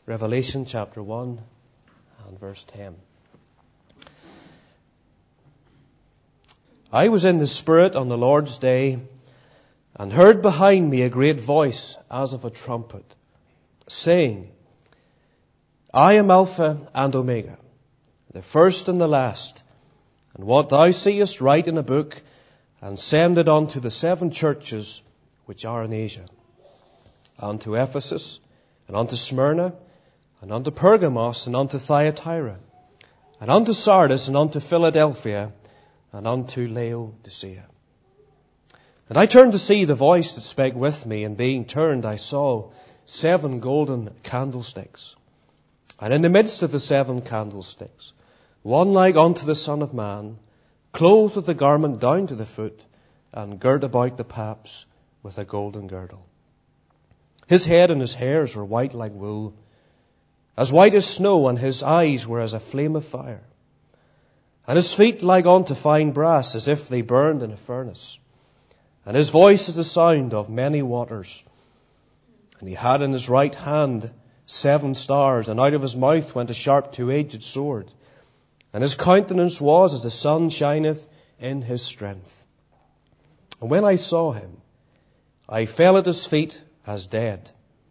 Revelation chapter 1 and verse 10. I was in the Spirit on the Lord's day, and heard behind me a great voice as of a trumpet, saying, I am Alpha and Omega, the first and the last. And what thou seest write in a book, and send it unto the 7 churches which are in Asia, unto Ephesus, and unto Smyrna, and unto Pergamos, and unto Thyatira, and unto Sardis, and unto Philadelphia, and unto Laodicea. And I turned to see the voice that spake with me, and being turned I saw 7 golden candlesticks. And in the midst of the 7 candlesticks, one like unto the Son of Man, clothed with a garment down to the foot, and girt about the paps with a golden girdle. His head and his hairs were white like wool, as white as snow, and his eyes were as a flame of fire. And his feet like unto fine brass, as if they burned in a furnace. And his voice is the sound of many waters. And he had in his right hand 7 stars, and out of his mouth went a sharp 2-edged sword. And his countenance was as the sun shineth in his strength. And when I saw him, I fell at his feet as dead.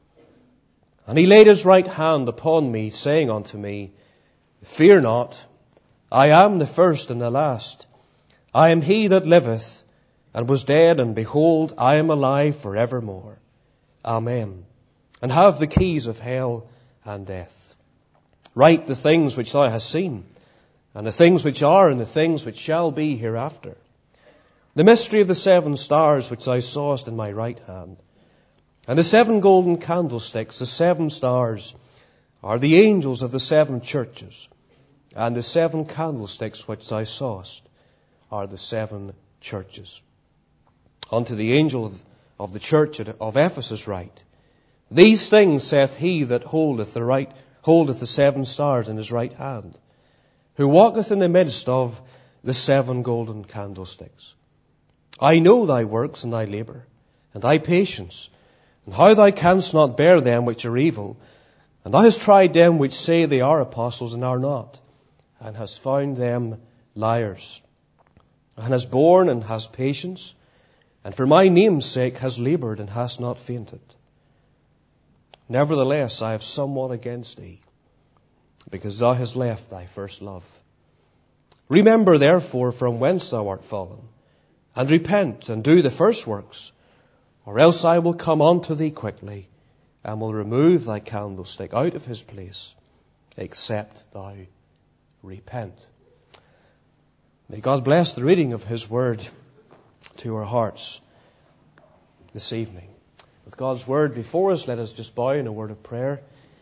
And he laid his right hand upon me, saying unto me, Fear not, I am the first and the last. I am he that liveth, and was dead, and behold, I am alive for evermore. Amen. And have the keys of hell and death. Write the things which thou hast seen, and the things which are, and the things which shall be hereafter. The mystery of the 7 stars which thou sawest in my right hand, and the 7 golden candlesticks, the 7 stars, are the angels of the 7 churches, and the 7 candlesticks which thou sawest are the 7 churches. Unto the angel of the church of Ephesus write, These things saith he that holdeth the 7 stars in his right hand, who walketh in the midst of the 7 golden candlesticks. I know thy works and thy labour, and thy patience, and how thou canst not bear them which are evil, and thou hast tried them which say they are apostles and are not, and hast found them liars, and hast borne and hast patience, and for my name's sake hast laboured and hast not fainted. Nevertheless, I have somewhat against thee, because thou hast left thy first love. Remember therefore from whence thou art fallen, and repent, and do the first works, or else I will come unto thee quickly, and will remove thy candlestick out of his place, except thou repent. May God bless the reading of his word to our hearts this evening. With God's word before us, let us just bow in a word of prayer,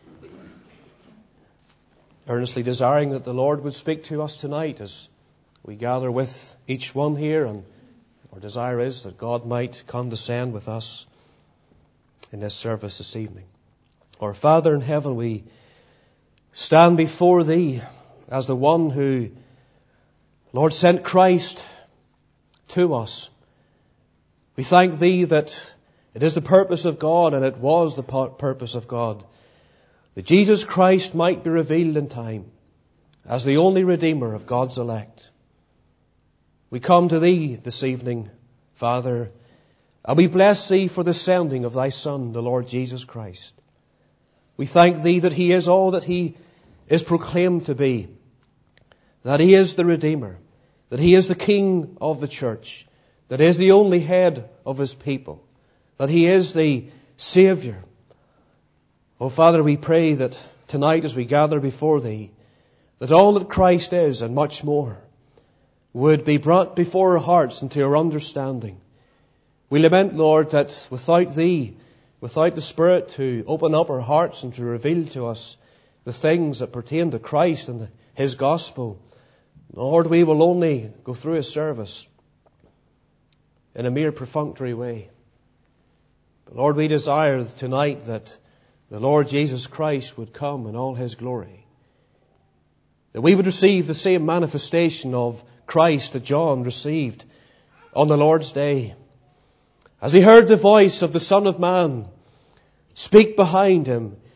earnestly desiring that the Lord would speak to us tonight as we gather with each one here, and our desire is that God might condescend with us in this service this evening. Our Father in heaven, we stand before thee as the one who, Lord, sent Christ to us. We thank thee that it is the purpose of God, and it was the purpose of God, that Jesus Christ might be revealed in time as the only Redeemer of God's elect. We come to thee this evening, Father, and we bless thee for the sending of thy Son, the Lord Jesus Christ. We thank thee that he is all that he is proclaimed to be, that he is the Redeemer, that he is the King of the church, that he is the only head of his people, that he is the Saviour. Oh, Father, we pray that tonight as we gather before thee, that all that Christ is and much more would be brought before our hearts and to our understanding. We lament, Lord, that without thee, without the Spirit to open up our hearts and to reveal to us the things that pertain to Christ and his gospel, Lord, we will only go through a service in a mere perfunctory way. But Lord, we desire tonight that the Lord Jesus Christ would come in all his glory, that we would receive the same manifestation of Christ that John received on the Lord's day, as he heard the voice of the Son of Man speak behind him,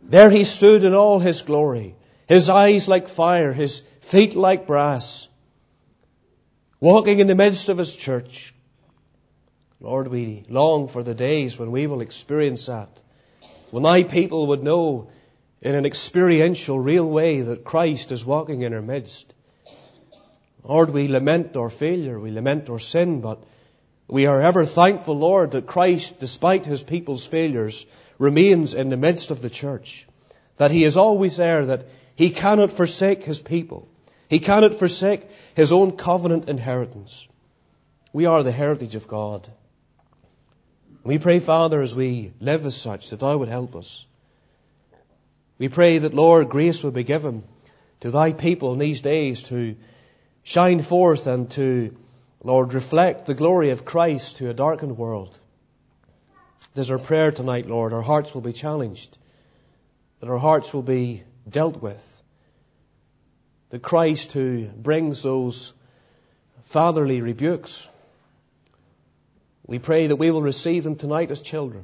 There he stood in all his glory, his eyes like fire, his feet like brass, walking in the midst of his church. Lord, we long for the days when we will experience that, when thy people would know in an experiential, real way that Christ is walking in our midst. Lord, we lament our failure, we lament our sin, but we are ever thankful, Lord, that Christ, despite his people's failures, remains in the midst of the church. That he is always there, that he cannot forsake his people. He cannot forsake his own covenant inheritance. We are the heritage of God. We pray, Father, as we live as such, that thou would help us. We pray that, Lord, grace will be given to thy people in these days to shine forth and to, Lord, reflect the glory of Christ to a darkened world. It is our prayer tonight, Lord, our hearts will be challenged, that our hearts will be dealt with, that Christ, who brings those fatherly rebukes, we pray that we will receive them tonight as children.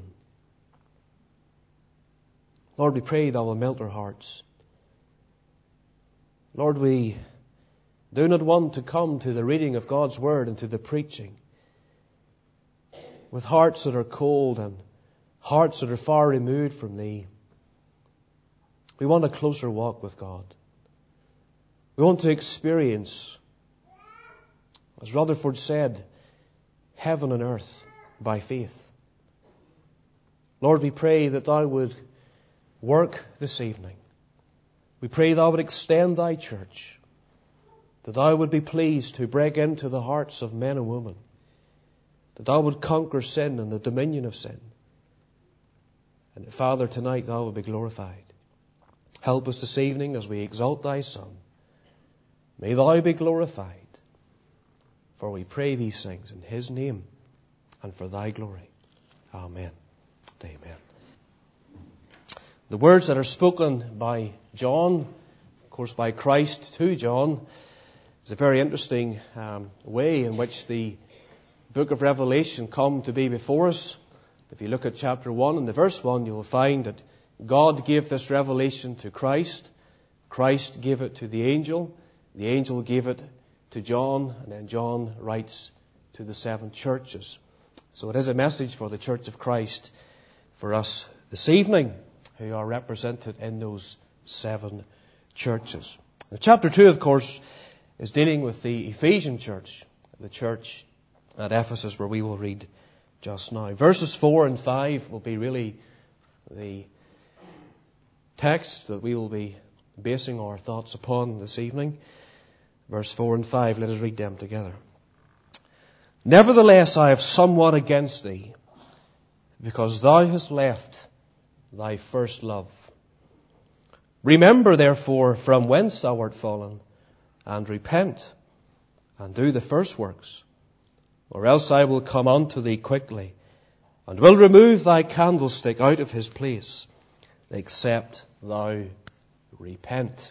Lord, we pray thou will melt our hearts. Lord, we do not want to come to the reading of God's Word and to the preaching with hearts that are cold and hearts that are far removed from thee. We want a closer walk with God. We want to experience, as Rutherford said, heaven and earth by faith. Lord, we pray that thou would work this evening. We pray thou would extend thy church, that thou would be pleased to break into the hearts of men and women, that thou would conquer sin and the dominion of sin. And that, Father, tonight thou would be glorified. Help us this evening as we exalt thy Son. May thou be glorified. For we pray these things in his name and for thy glory. Amen. Amen. The words that are spoken by John, of course by Christ to John, is a very interesting way in which the book of Revelation come to be before us. If you look at chapter 1 and the verse 1, you will find that God gave this revelation to Christ. Christ gave it to the angel gave it to John, and then John writes to the 7 churches. So it is a message for the Church of Christ for us this evening, who are represented in those 7 churches. Now, chapter 2, of course, is dealing with the Ephesian church, the church at Ephesus, where we will read just now. Verses 4 and 5 will be really the text that we will be basing our thoughts upon this evening. Verse 4 and 5, let us read them together. Nevertheless, I have somewhat against thee, because thou hast left thy first love. Remember, therefore, from whence thou art fallen, and repent, and do the first works, or else I will come unto thee quickly, and will remove thy candlestick out of his place, except thou repent.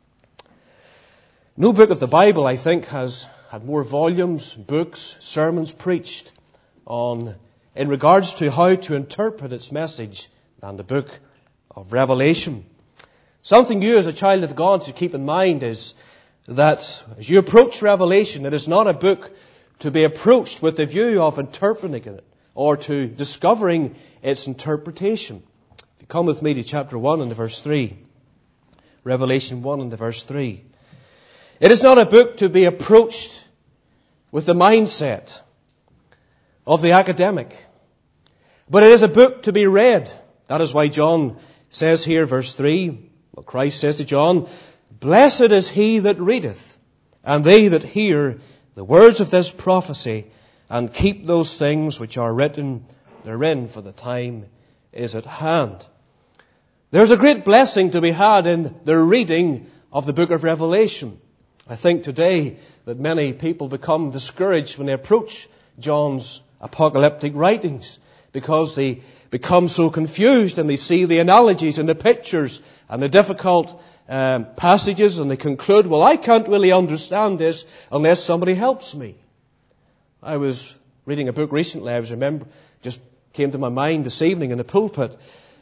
No book of the Bible, I think, has had more volumes, books, sermons preached on in regards to how to interpret its message than the book of Revelation. Something you as a child of God should keep in mind is that as you approach Revelation, it is not a book to be approached with the view of interpreting it or to discovering its interpretation. If you come with me to chapter 1 and verse 3, Revelation 1 and verse 3. It is not a book to be approached with the mindset of the academic, but it is a book to be read. That is why John says here, verse 3, well, Christ says to John, Blessed is he that readeth, and they that hear the words of this prophecy, and keep those things which are written therein, for the time is at hand. There's a great blessing to be had in the reading of the book of Revelation. I think today that many people become discouraged when they approach John's apocalyptic writings, because they become so confused and they see the analogies and the pictures and the difficult passages, and they conclude, well, I can't really understand this unless somebody helps me. I was reading a book recently, just came to my mind this evening in the pulpit,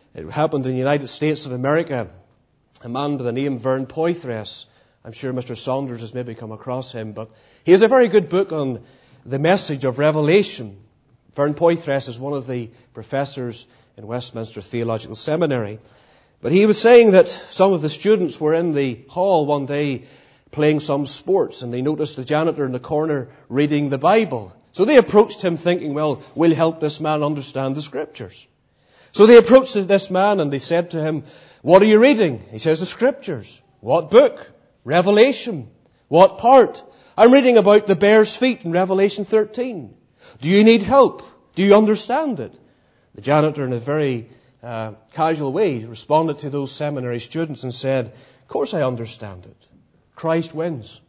It happened in the United States of America. A man by the name Vern Poythress. I'm sure Mr. Saunders has maybe come across him, but he has a very good book on the message of Revelation. Vern Poythress is one of the professors in Westminster Theological Seminary. But he was saying that some of the students were in the hall one day playing some sports, and they noticed the janitor in the corner reading the Bible. So they approached him thinking, well, we'll help this man understand the Scriptures. So they approached this man and they said to him, what are you reading? He says, the Scriptures. What book? Revelation. What part? I'm reading about the bear's feet in Revelation 13. Do you need help? Do you understand it? The janitor, in a very casual way, responded to those seminary students and said, of course I understand it. Christ wins.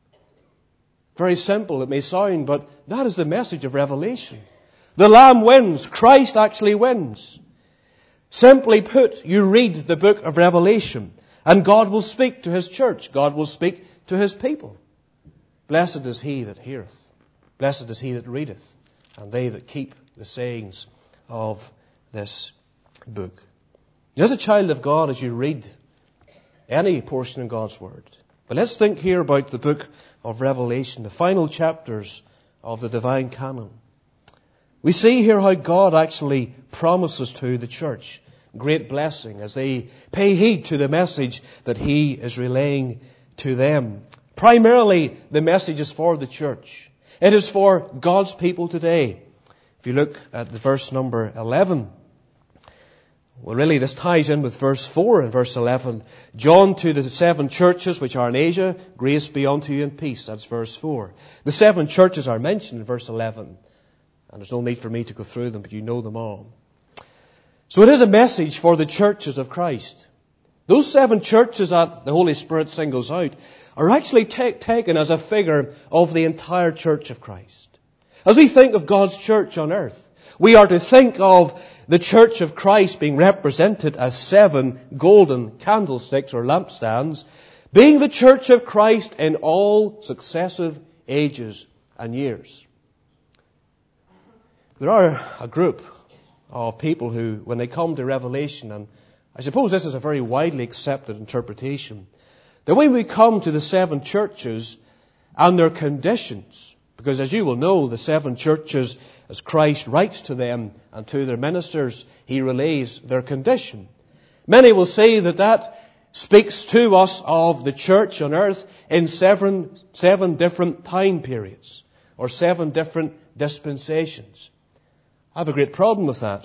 Very simple it may sound, but that is the message of Revelation. The Lamb wins. Christ actually wins. Simply put, you read the book of Revelation and God will speak to His church. God will speak to His people. Blessed is he that heareth. Blessed is he that readeth. And they that keep the sayings of this book. As a child of God, as you read any portion of God's Word. But let's think here about the book of Revelation, the final chapters of the divine canon. We see here how God actually promises to the church great blessing as they pay heed to the message that He is relaying to them. Primarily, the message is for the church. It is for God's people today. If you look at the verse number 11, well, really, this ties in with verse 4 and verse 11. John to the 7 churches which are in Asia, grace be unto you and peace. That's verse 4. The 7 churches are mentioned in verse 11. And there's no need for me to go through them, but you know them all. So it is a message for the churches of Christ. Those 7 churches that the Holy Spirit singles out are actually taken as a figure of the entire church of Christ. As we think of God's church on earth, we are to think of the church of Christ being represented as 7 golden candlesticks or lampstands, being the church of Christ in all successive ages and years. There are a group of people who, when they come to Revelation, and I suppose this is a very widely accepted interpretation, that when we come to the 7 churches and their conditions, because as you will know, the 7 churches, as Christ writes to them and to their ministers, He relays their condition. Many will say that that speaks to us of the church on earth in seven different time periods or 7 different dispensations. I have a great problem with that.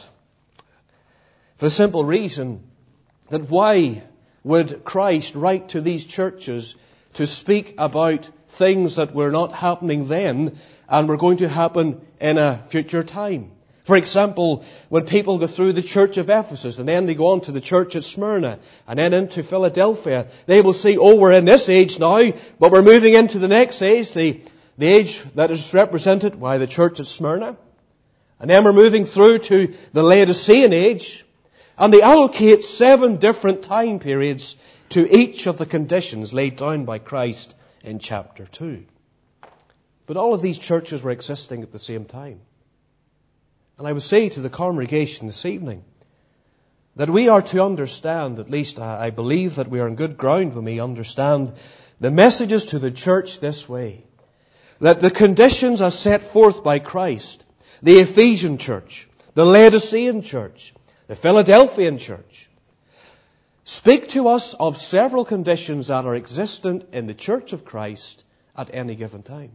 For the simple reason that why would Christ write to these churches to speak about things that were not happening then and were going to happen in a future time? For example, when people go through the church of Ephesus and then they go on to the church at Smyrna and then into Philadelphia, they will say, oh, we're in this age now, but we're moving into the next age, the age that is represented by the church at Smyrna. And then we're moving through to the Laodicean age. And they allocate 7 different time periods to each of the conditions laid down by Christ in chapter 2. But all of these churches were existing at the same time. And I would say to the congregation this evening that we are to understand, at least I believe that we are on good ground when we understand the messages to the church this way. That the conditions as set forth by Christ, the Ephesian church, the Laodicean church, the Philadelphian church, speak to us of several conditions that are existent in the church of Christ at any given time.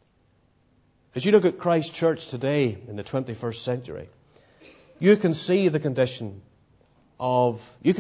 As you look at Christ's church today in the 21st century, you can see the condition of the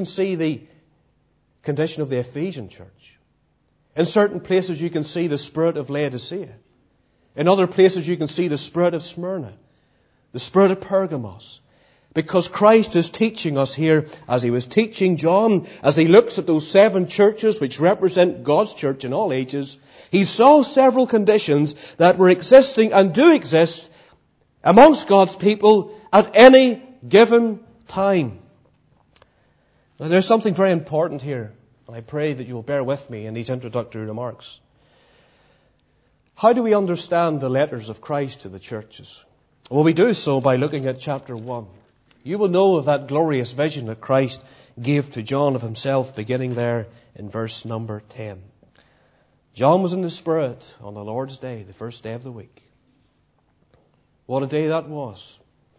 Ephesian church. In certain places you can see the spirit of Laodicea. In other places you can see the spirit of Smyrna, the spirit of Pergamos. Because Christ is teaching us here, as He was teaching John, as he looks at those 7 churches which represent God's church in all ages, He saw several conditions that were existing and do exist amongst God's people at any given time. Now there's something very important here, and I pray that you will bear with me in these introductory remarks. How do we understand the letters of Christ to the churches? Well, we do so by looking at chapter 1. You will know of that glorious vision that Christ gave to John of himself, beginning there in verse number 10. John was in the Spirit on the Lord's day, the first day of the week. What a day that was.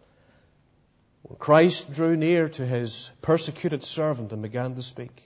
When Christ drew near to his persecuted servant and began to speak.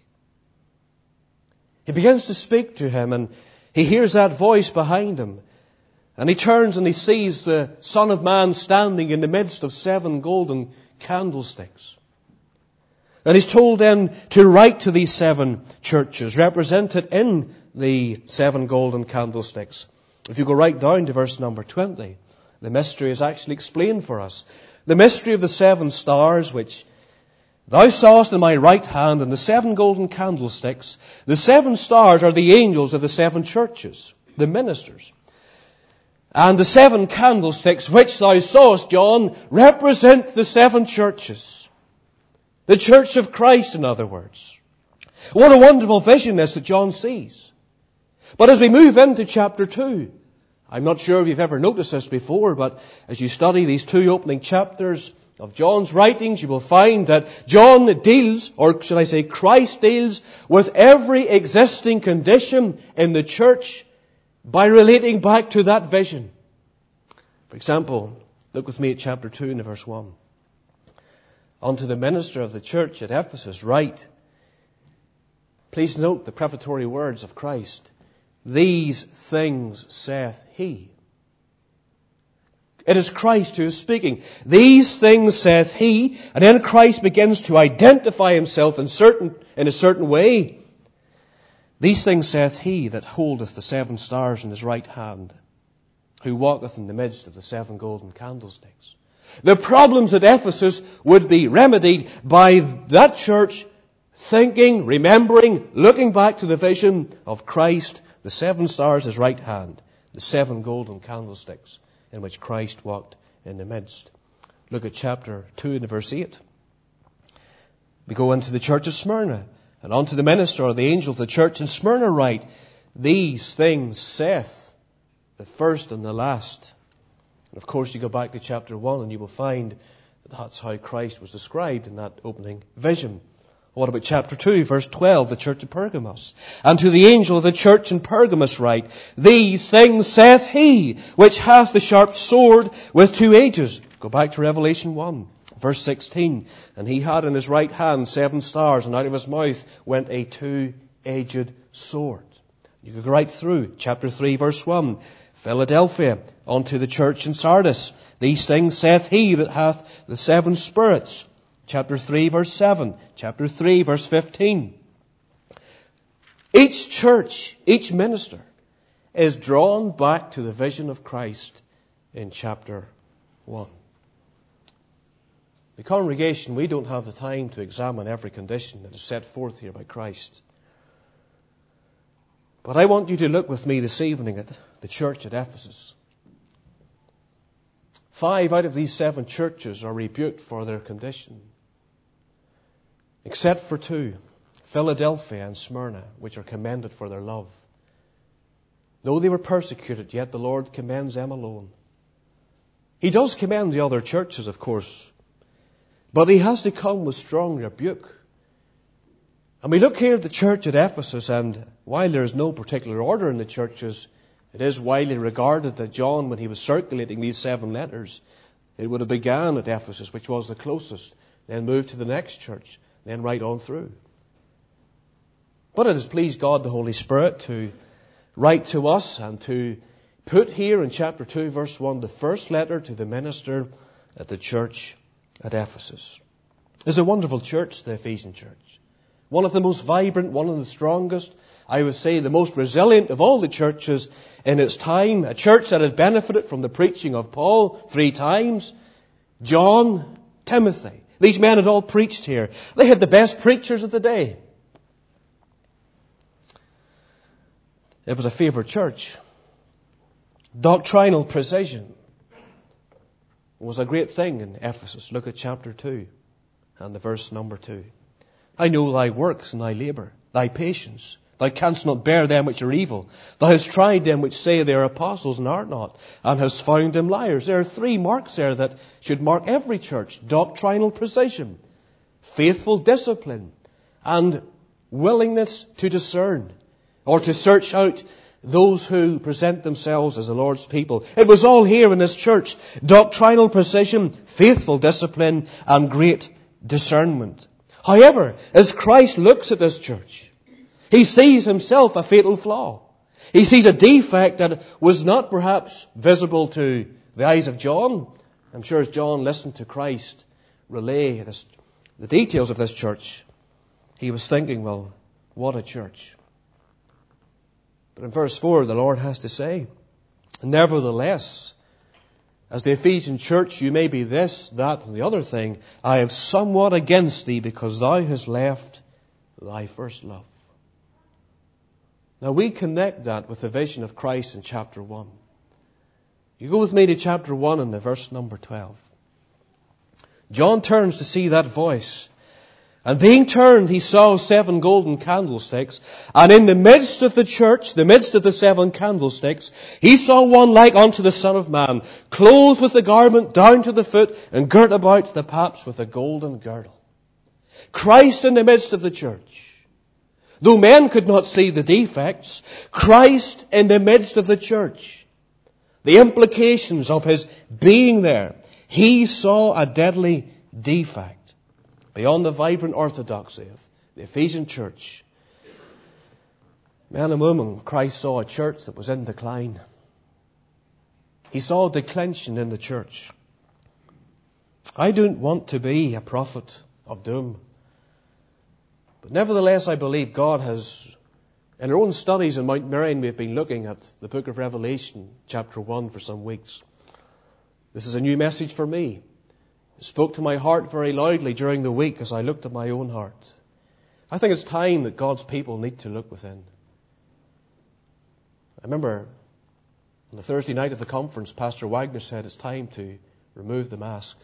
He begins to speak to him, and he hears that voice behind him. And he turns and he sees the Son of Man standing in the midst of 7 golden candlesticks. And he's told then to write to these 7 churches, represented in the 7 golden candlesticks. If you go right down to verse number 20, the mystery is actually explained for us. The mystery of the 7 stars, which thou sawest in my right hand, and the 7 golden candlesticks. The 7 stars are the angels of the 7 churches, the ministers. And the 7 candlesticks which thou sawest, John, represent the 7 churches. The church of Christ, in other words. What a wonderful vision this that John sees. But as we move into chapter 2, I'm not sure if you've ever noticed this before, but as you study these 2 opening chapters of John's writings, you will find that John deals, or should I say Christ deals, with every existing condition in the church by relating back to that vision. For example, look with me at chapter 2 and verse 1. Unto the minister of the church at Ephesus write. Please note the prefatory words of Christ. These things saith he. It is Christ who is speaking. These things saith he, and then Christ begins to identify himself in a certain way. These things saith he that holdeth the 7 stars in his right hand, who walketh in the midst of the 7 golden candlesticks. The problems at Ephesus would be remedied by that church thinking, remembering, looking back to the vision of Christ, the 7 stars in his right hand, the 7 golden candlesticks in which Christ walked in the midst. Look at chapter 2 and verse 8. We go into the church of Smyrna, and unto the minister or the angel of the church in Smyrna write, these things saith the first and the last. And of course you go back to chapter 1 and you will find that that's how Christ was described in that opening vision. What about chapter 2, verse 12, the church of Pergamos? And to the angel of the church in Pergamos write, these things saith he, which hath the sharp sword with 2 edges. Go back to Revelation 1, verse 16. And he had in his right hand 7 stars, and out of his mouth went a 2-edged sword. You could go right through chapter 3, verse 1. Philadelphia, unto the church in Sardis. These things saith he that hath the 7 spirits. Chapter 3, verse 7. Chapter 3, verse 15. Each church, each minister is drawn back to the vision of Christ in chapter 1. The congregation, we don't have the time to examine every condition that is set forth here by Christ. But I want you to look with me this evening at the church at Ephesus. 5 out of these 7 churches are rebuked for their condition. Except for 2, Philadelphia and Smyrna, which are commended for their love. Though they were persecuted, yet the Lord commends them alone. He does commend the other churches, of course, but he has to come with strong rebuke. And we look here at the church at Ephesus, and while there is no particular order in the churches, it is widely regarded that John, when he was circulating these 7 letters, it would have begun at Ephesus, which was the closest, then moved to the next church, then right on through. But it has pleased God, the Holy Spirit, to write to us and to put here in chapter 2, verse 1, the first letter to the minister at the church at Ephesus. It's a wonderful church, the Ephesian church. One of the most vibrant, one of the strongest, I would say the most resilient of all the churches in its time. A church that had benefited from the preaching of Paul 3 times. John, Timothy. These men had all preached here. They had the best preachers of the day. It was a favoured church. Doctrinal precision was a great thing in Ephesus. Look at chapter 2 and the verse number 2. I know thy works and thy labour, thy patience, Thou canst not bear them which are evil. Thou hast tried them which say they are apostles and are not, and hast found them liars. There are 3 marks there that should mark every church. Doctrinal precision, faithful discipline, and willingness to discern, or to search out those who present themselves as the Lord's people. It was all here in this church. Doctrinal precision, faithful discipline, and great discernment. However, as Christ looks at this church, He sees Himself a fatal flaw. He sees a defect that was not perhaps visible to the eyes of John. I'm sure as John listened to Christ relay the details of this church, he was thinking, well, what a church. But in verse 4, the Lord has to say, nevertheless, as the Ephesian church, you may be this, that, and the other thing. I have somewhat against thee, because thou hast left thy first love. Now we connect that with the vision of Christ in chapter 1. You go with me to chapter 1 and the verse number 12. John turns to see that voice. And being turned, he saw 7 golden candlesticks. And in the midst of the church, the midst of the 7 candlesticks, he saw one like unto the Son of Man, clothed with a garment down to the foot, and girt about the paps with a golden girdle. Christ in the midst of the church. Though men could not see the defects, Christ in the midst of the church. The implications of His being there. He saw a deadly defect. Beyond the vibrant orthodoxy of the Ephesian church, men and women, Christ saw a church that was in decline. He saw declension in the church. I don't want to be a prophet of doom. But nevertheless, I believe God has, in our own studies in Mount Miriam, we've been looking at the book of Revelation, chapter 1, for some weeks. This is a new message for me. It spoke to my heart very loudly during the week as I looked at my own heart. I think it's time that God's people need to look within. I remember on the Thursday night of the conference, Pastor Wagner said it's time to remove the mask.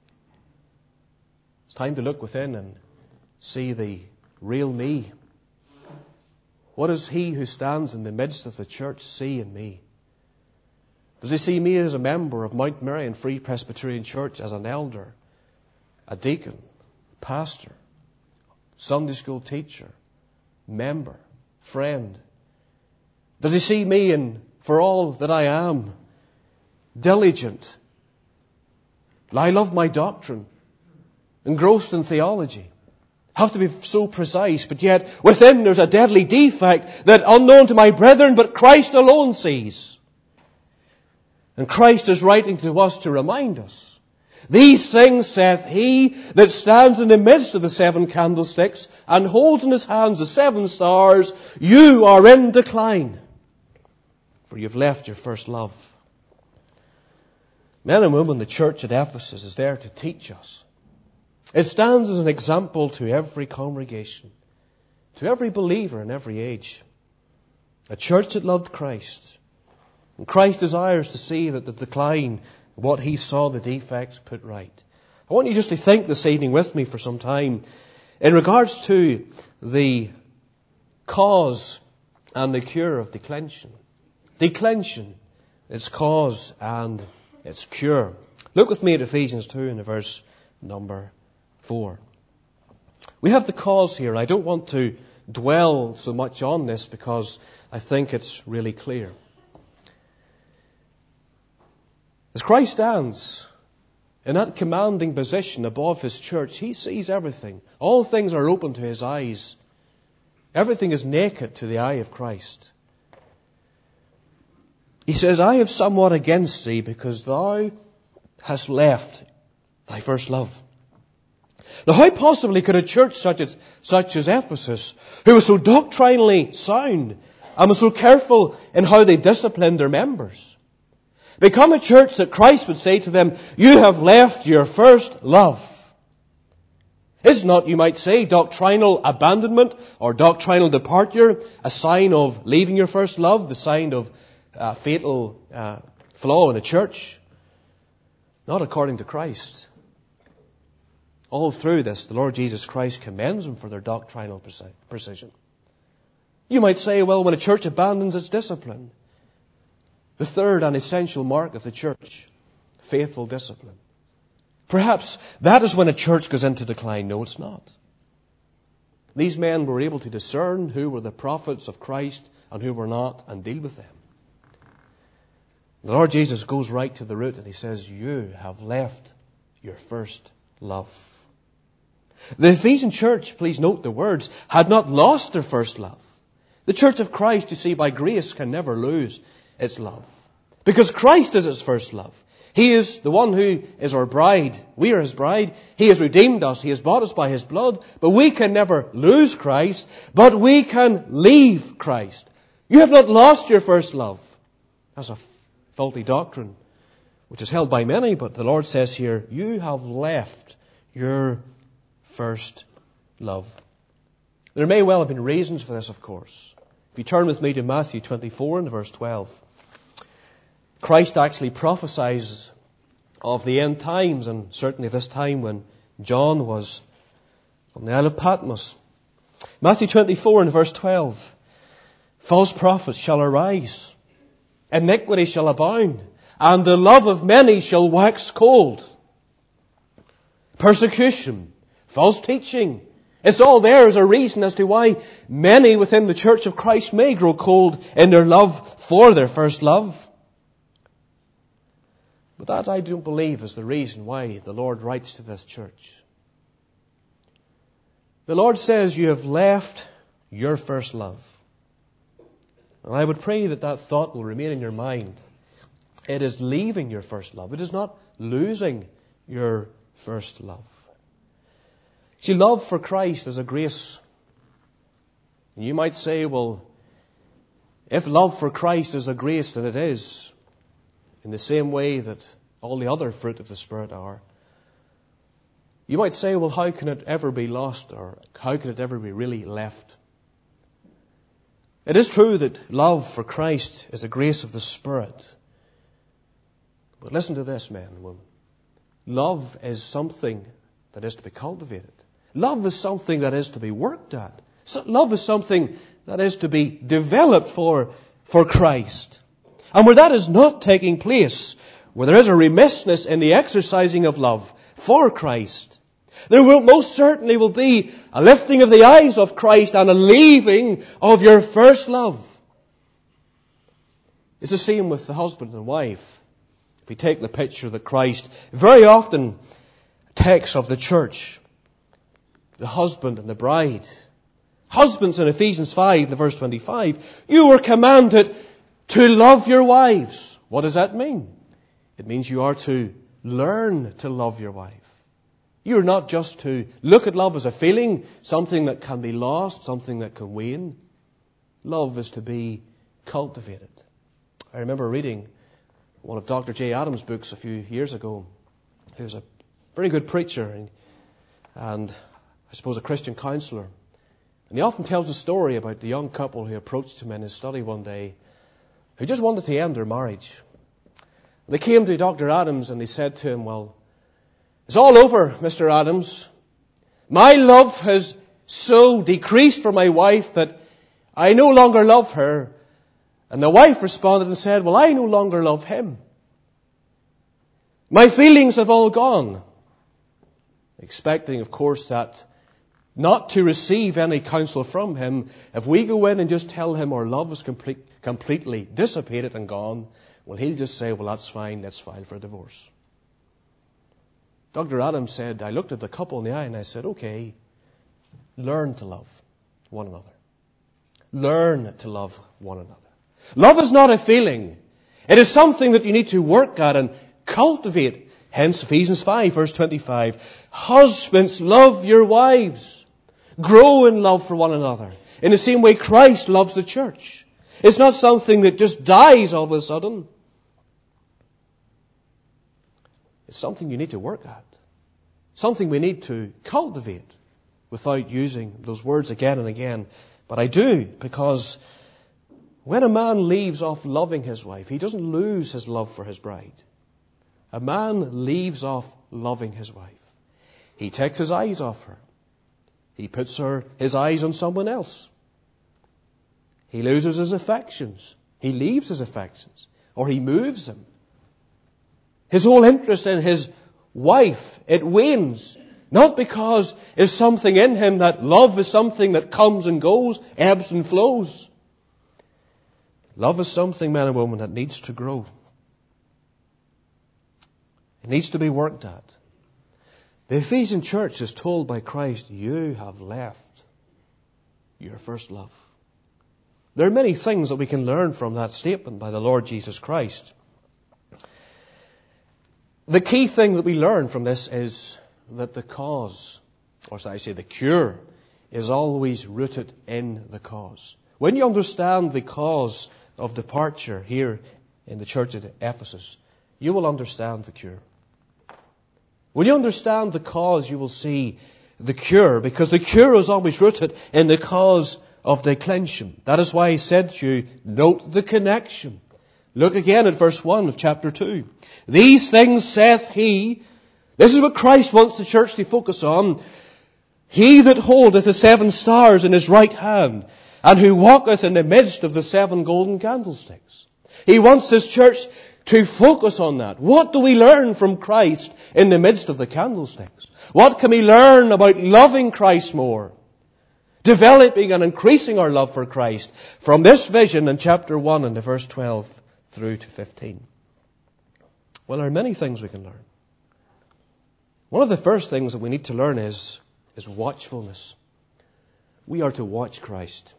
It's time to look within and see the real me. What does He who stands in the midst of the church see in me? Does He see me as a member of Mount Miriam Free Presbyterian Church, as an elder, a deacon, pastor, Sunday school teacher, member, friend? Does He see me in, for all that I am, diligent? I love my doctrine, engrossed in theology. Have to be so precise, but yet within there's a deadly defect that unknown to my brethren, but Christ alone sees. And Christ is writing to us to remind us. These things saith He that stands in the midst of the 7 candlesticks and holds in His hands the 7 stars. You are in decline, for you've left your first love. Men and women, the church at Ephesus is there to teach us. It stands as an example to every congregation, to every believer in every age. A church that loved Christ. And Christ desires to see that the decline, what He saw the defects, put right. I want you just to think this evening with me for some time in regards to the cause and the cure of declension. Declension, its cause and its cure. Look with me at Ephesians 2 in the verse number 4. We have the cause here. I don't want to dwell so much on this because I think it's really clear. As Christ stands in that commanding position above His church, He sees everything. All things are open to His eyes. Everything is naked to the eye of Christ. He says, I have somewhat against thee, because thou hast left thy first love. Now, how possibly could a church such as Ephesus, who was so doctrinally sound and was so careful in how they disciplined their members, become a church that Christ would say to them, you have left your first love? Is not, you might say, doctrinal abandonment or doctrinal departure a sign of leaving your first love, the sign of fatal flaw in a church? Not according to Christ. All through this, the Lord Jesus Christ commends them for their doctrinal precision. You might say, well, when a church abandons its discipline, the third and essential mark of the church, faithful discipline. Perhaps that is when a church goes into decline. No, it's not. These men were able to discern who were the prophets of Christ and who were not and deal with them. The Lord Jesus goes right to the root and He says, you have left your first love. The Ephesian church, please note the words, had not lost their first love. The church of Christ, you see, by grace can never lose its love. Because Christ is its first love. He is the one who is our bride. We are His bride. He has redeemed us. He has bought us by His blood. But we can never lose Christ, but we can leave Christ. You have not lost your first love. That's a faulty doctrine, which is held by many, but the Lord says here, you have left your first love. There may well have been reasons for this, of course. If you turn with me to Matthew 24 and verse 12, Christ actually prophesies of the end times, and certainly this time when John was on the Isle of Patmos. Matthew 24 and verse 12, false prophets shall arise, iniquity shall abound, and the love of many shall wax cold. Persecution, false teaching, it's all there as a reason as to why many within the church of Christ may grow cold in their love for their first love. But that, I don't believe, is the reason why the Lord writes to this church. The Lord says you have left your first love. And I would pray that that thought will remain in your mind. It is leaving your first love. It is not losing your first love. See, love for Christ is a grace. And you might say, well, if love for Christ is a grace, then it is. In the same way that all the other fruit of the Spirit are. You might say, well, how can it ever be lost, or how can it ever be really left? It is true that love for Christ is a grace of the Spirit. But listen to this, men and women. Love is something that is to be cultivated. Love is something that is to be worked at. Love is something that is to be developed for Christ. And where that is not taking place, where there is a remissness in the exercising of love for Christ, there will most certainly will be a lifting of the eyes of Christ and a leaving of your first love. It's the same with the husband and wife. If we take the picture that Christ very often takes of the church, the husband and the bride. Husbands in Ephesians 5, the verse 25, you were commanded to love your wives. What does that mean? It means you are to learn to love your wife. You're not just to look at love as a feeling, something that can be lost, something that can wane. Love is to be cultivated. I remember reading one of Dr. J. Adams' books a few years ago. He was a very good preacher and I suppose a Christian counselor. And he often tells a story about the young couple who approached him in his study one day who just wanted to end their marriage. And they came to Dr. Adams and they said to him, well, it's all over, Mr. Adams. My love has so decreased for my wife that I no longer love her. And the wife responded and said, well, I no longer love him. My feelings have all gone. Expecting, of course, that not to receive any counsel from him, if we go in and just tell him our love is completely dissipated and gone, well, he'll just say, well, that's fine, let's file for a divorce. Dr. Adams said, I looked at the couple in the eye and I said, okay, learn to love one another. Learn to love one another. Love is not a feeling. It is something that you need to work at and cultivate. Hence Ephesians 5 verse 25. Husbands, love your wives. Grow in love for one another. In the same way Christ loves the church. It's not something that just dies all of a sudden. It's something you need to work at. Something we need to cultivate without using those words again and again. But I do, because when a man leaves off loving his wife, he doesn't lose his love for his bride. A man leaves off loving his wife. He takes his eyes off her. He puts his eyes on someone else. He loses his affections. He leaves his affections. Or he moves them. His whole interest in his wife, it wanes. Not because there's something in him that love is something that comes and goes, ebbs and flows. Love is something, man and woman, that needs to grow. It needs to be worked at. The Ephesian church is told by Christ, you have left your first love. There are many things that we can learn from that statement by the Lord Jesus Christ. The key thing that we learn from this is that the cause, or shall I say the cure, is always rooted in the cause. When you understand the cause of departure here in the church at Ephesus, you will understand the cure. When you understand the cause, you will see the cure, because the cure is always rooted in the cause of declension. That is why he said to you, note the connection. Look again at verse 1 of chapter 2. These things saith he. This is what Christ wants the church to focus on. He that holdeth the 7 stars in his right hand, and who walketh in the midst of the 7 golden candlesticks. He wants his church to focus on that. What do we learn from Christ in the midst of the candlesticks? What can we learn about loving Christ more? Developing and increasing our love for Christ from this vision in chapter 1 and the verse 12 through to 15. Well, there are many things we can learn. One of the first things that we need to learn is watchfulness. We are to watch Christ.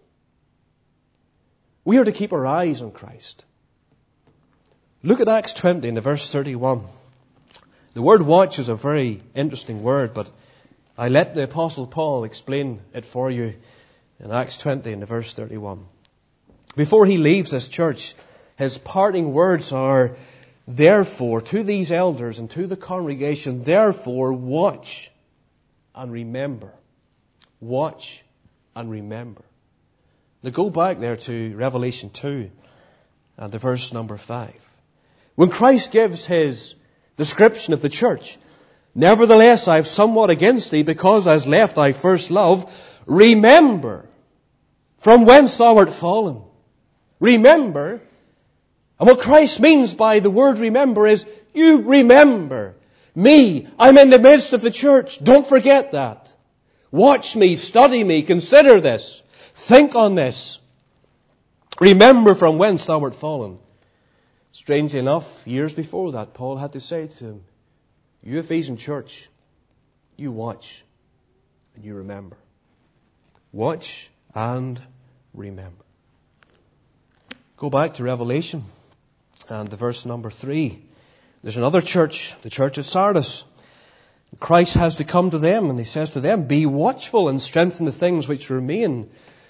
We are to keep our eyes on Christ. Look at Acts 20 in the verse 31. The word watch is a very interesting word, but I let the Apostle Paul explain it for you in Acts 20 in the verse 31. Before he leaves this church, his parting words are, therefore, to these elders and to the congregation, therefore, watch and remember. Watch and remember. Now go back there to Revelation 2 and the verse number 5. When Christ gives his description of the church, nevertheless I have somewhat against thee, because thou hast left thy first love. Remember from whence thou art fallen. Remember. And what Christ means by the word remember is, you remember me. I'm in the midst of the church. Don't forget that. Watch me, study me, consider this. Think on this. Remember from whence thou art fallen. Strangely enough, years before that, Paul had to say to him, you Ephesian church, you watch and you remember. Watch and remember. Go back to Revelation and the verse number 3. There's another church, the church at Sardis. Christ has to come to them and he says to them, be watchful and strengthen the things which remain.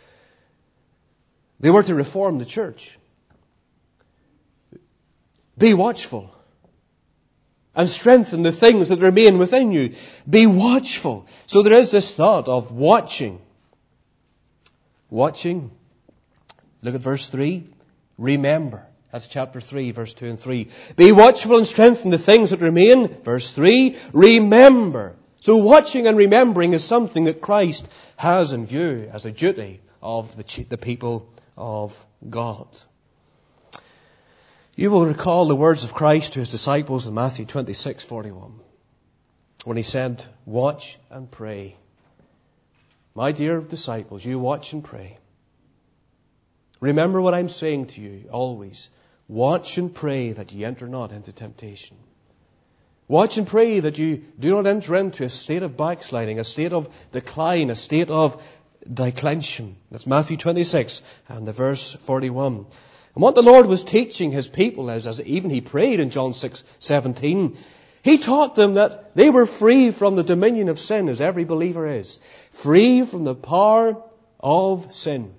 They were to reform the church. Be watchful and strengthen the things that remain within you. Be watchful. So there is this thought of watching. Watching. Look at verse 3. Remember. That's chapter 3, verse 2 and 3. Be watchful and strengthen the things that remain. Verse 3. Remember. So watching and remembering is something that Christ has in view as a duty of the people of God. You will recall the words of Christ to his disciples in Matthew 26:41, when he said, watch and pray. My dear disciples, you watch and pray. Remember what I'm saying to you always. Watch and pray that ye enter not into temptation. Watch and pray that you do not enter into a state of backsliding, a state of decline, a state of declension. That's Matthew 26 and the verse 41. And what the Lord was teaching his people as even he prayed in John 6:17, he taught them that they were free from the dominion of sin, as every believer is. Free from the power of sin.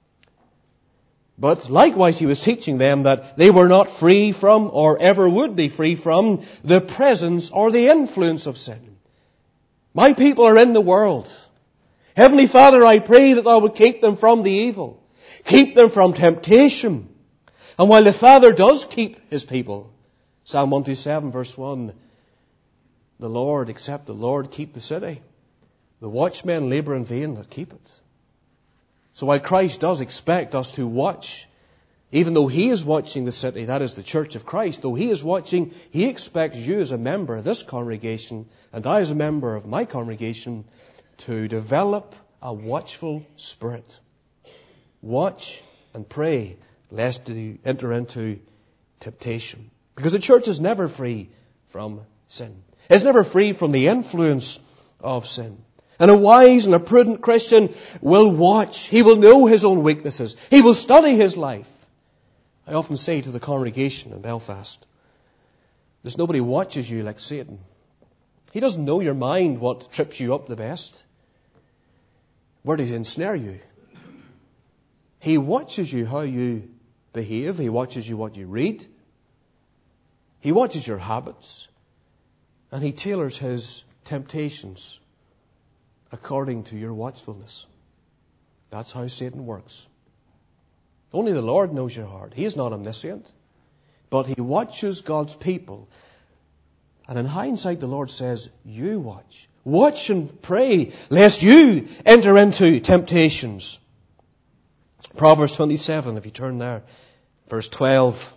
But likewise he was teaching them that they were not free from, or ever would be free from, the presence or the influence of sin. My people are in the world. Heavenly Father, I pray that thou would keep them from the evil. Keep them from temptation. And while the Father does keep his people, Psalm 127 verse 1, the Lord, except the Lord keep the city, the watchmen labour in vain that keep it. So while Christ does expect us to watch, even though He is watching the city, that is the Church of Christ, though He is watching, He expects you as a member of this congregation and I as a member of my congregation to develop a watchful spirit. Watch and pray lest you enter into temptation. Because the church is never free from sin. It's never free from the influence of sin. And a wise and a prudent Christian will watch. He will know his own weaknesses. He will study his life. I often say to the congregation in Belfast, there's nobody watches you like Satan. He doesn't know your mind, what trips you up the best. Where does he ensnare you? He watches you how you behave. He watches you what you read. He watches your habits. And he tailors his temptations according to your watchfulness. That's how Satan works. Only the Lord knows your heart. He is not omniscient. But He watches God's people. And in hindsight, the Lord says, you watch. Watch and pray, lest you enter into temptations. Proverbs 27, if you turn there, verse 12.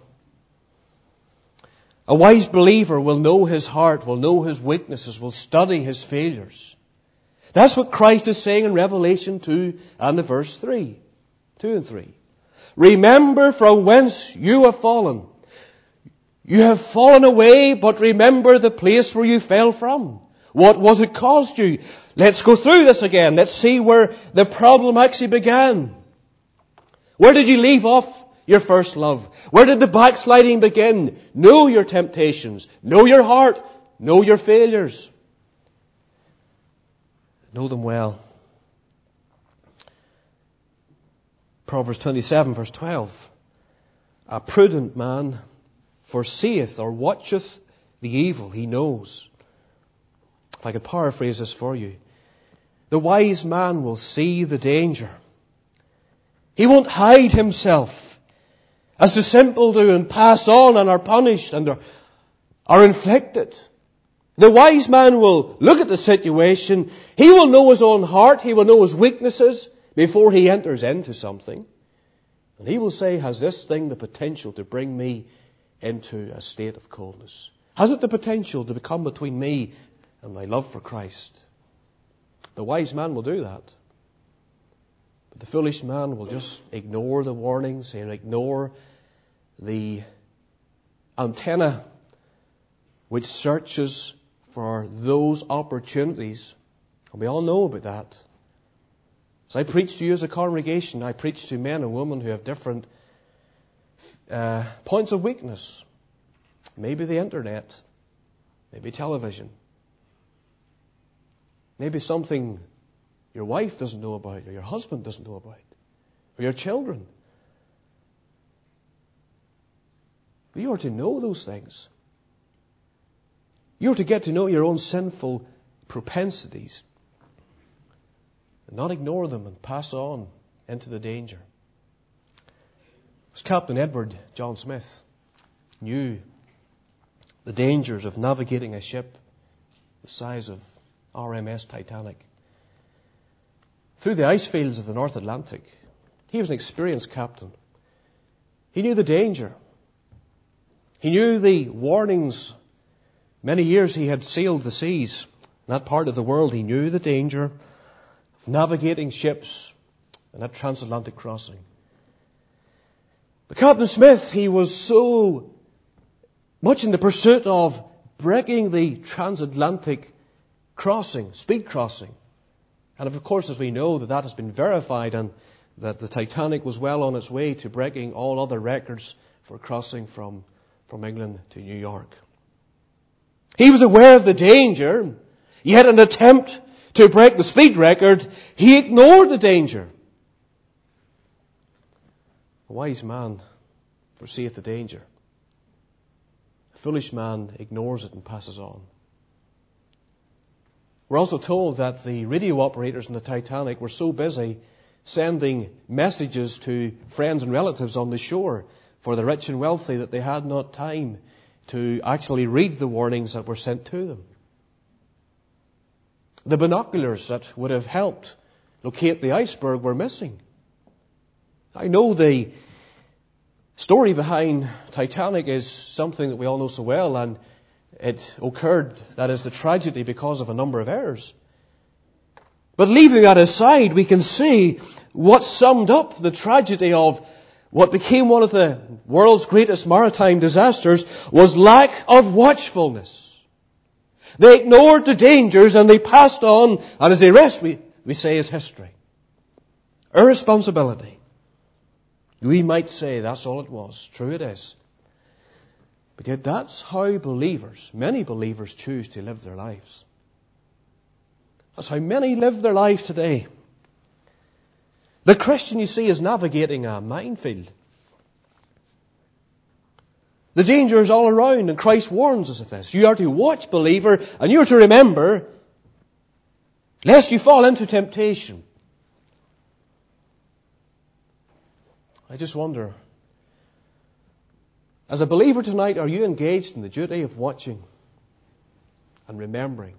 A wise believer will know his heart, will know his weaknesses, will study his failures. That's what Christ is saying in Revelation 2 and the verse 3. 2 and 3. Remember from whence you have fallen. You have fallen away, but remember the place where you fell from. What was it caused you? Let's go through this again. Let's see where the problem actually began. Where did you leave off your first love? Where did the backsliding begin? Know your temptations. Know your heart. Know your failures. Know them well. Proverbs 27 verse 12. A prudent man foreseeth or watcheth the evil. He knows. If I could paraphrase this for you. The wise man will see the danger. He won't hide himself as the simple do and pass on and are punished and are inflicted. The wise man will look at the situation. He will know his own heart. He will know his weaknesses before he enters into something. And he will say, has this thing the potential to bring me into a state of coldness? Has it the potential to become between me and my love for Christ? The wise man will do that. But the foolish man will just ignore the warnings and ignore the antenna which searches for those opportunities. And we all know about that. As I preach to you as a congregation, I preach to men and women who have different points of weakness. Maybe the internet, maybe television, maybe something your wife doesn't know about, or your husband doesn't know about, or your children. But you are to know those things. You are to get to know your own sinful propensities and not ignore them and pass on into the danger. It was Captain Edward John Smith knew the dangers of navigating a ship the size of RMS Titanic through the ice fields of the North Atlantic. He was an experienced captain. He knew the danger. He knew the warnings. Many years he had sailed the seas. In that part of the world, he knew the danger of navigating ships and that transatlantic crossing. But Captain Smith, he was so much in the pursuit of breaking the transatlantic crossing, speed crossing. And of course, as we know, that has been verified and that the Titanic was well on its way to breaking all other records for crossing from England to New York. He was aware of the danger, yet in an attempt to break the speed record, he ignored the danger. A wise man foreseeth the danger. A foolish man ignores it and passes on. We're also told that the radio operators in the Titanic were so busy sending messages to friends and relatives on the shore for the rich and wealthy that they had not time to actually read the warnings that were sent to them. The binoculars that would have helped locate the iceberg were missing. I know the story behind Titanic is something that we all know so well, and it occurred, that is the tragedy, because of a number of errors. But leaving that aside, we can see what summed up the tragedy of what became one of the world's greatest maritime disasters was lack of watchfulness. They ignored the dangers and they passed on, and as the rest we say is history. Irresponsibility. We might say that's all it was. True it is. But yet that's how believers, many believers, choose to live their lives. That's how many live their lives today. The Christian, you see, is navigating a minefield. The danger is all around, and Christ warns us of this. You are to watch, believer, and you are to remember, lest you fall into temptation. I just wonder, as a believer tonight, are you engaged in the duty of watching and remembering?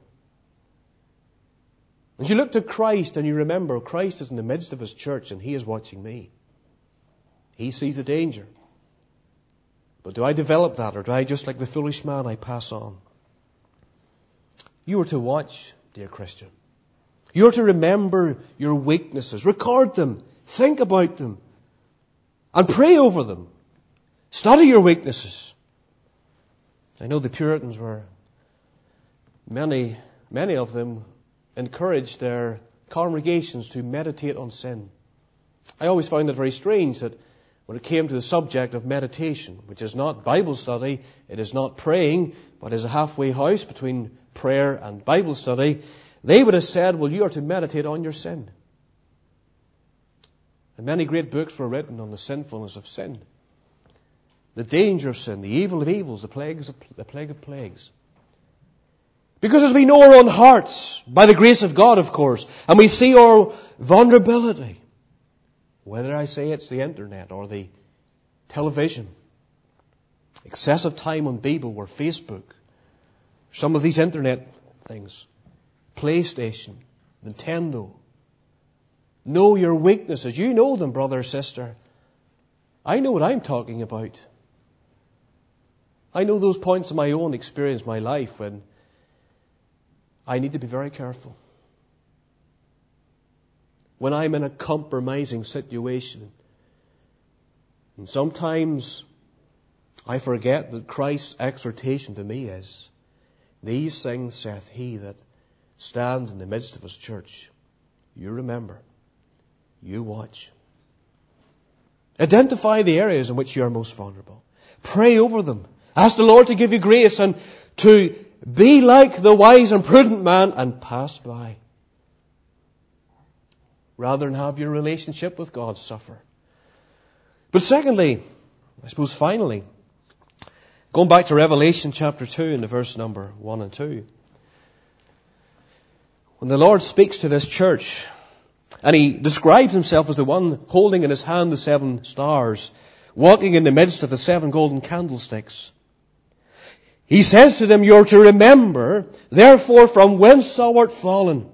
As you look to Christ and you remember, Christ is in the midst of His church and He is watching me. He sees the danger. But do I develop that, or do I, just like the foolish man, I pass on? You are to watch, dear Christian. You are to remember your weaknesses. Record them. Think about them. And pray over them. Study your weaknesses. I know the Puritans were, many of them encouraged their congregations to meditate on sin. I always found it very strange that when it came to the subject of meditation, which is not Bible study, it is not praying, but is a halfway house between prayer and Bible study, they would have said, well, you are to meditate on your sin. And many great books were written on the sinfulness of sin, the danger of sin, the evil of evils, the plague of plagues. Because as we know our own hearts, by the grace of God, of course, and we see our vulnerability, whether I say it's the internet or the television, excessive time on Bible or Facebook, some of these internet things, PlayStation, Nintendo. Know your weaknesses. You know them, brother or sister. I know what I'm talking about. I know those points in my own experience, my life, when I need to be very careful. When I'm in a compromising situation. And sometimes I forget that Christ's exhortation to me is, these things saith He that stands in the midst of His church. You remember. You watch. Identify the areas in which you are most vulnerable. Pray over them. Ask the Lord to give you grace and to be like the wise and prudent man and pass by, rather than have your relationship with God suffer. But secondly, I suppose finally, going back to Revelation chapter 2 and the verse number 1 and 2, when the Lord speaks to this church, and He describes Himself as the one holding in His hand the 7 stars, walking in the midst of the 7 golden candlesticks. He says to them, you're to remember, therefore, from whence thou art fallen.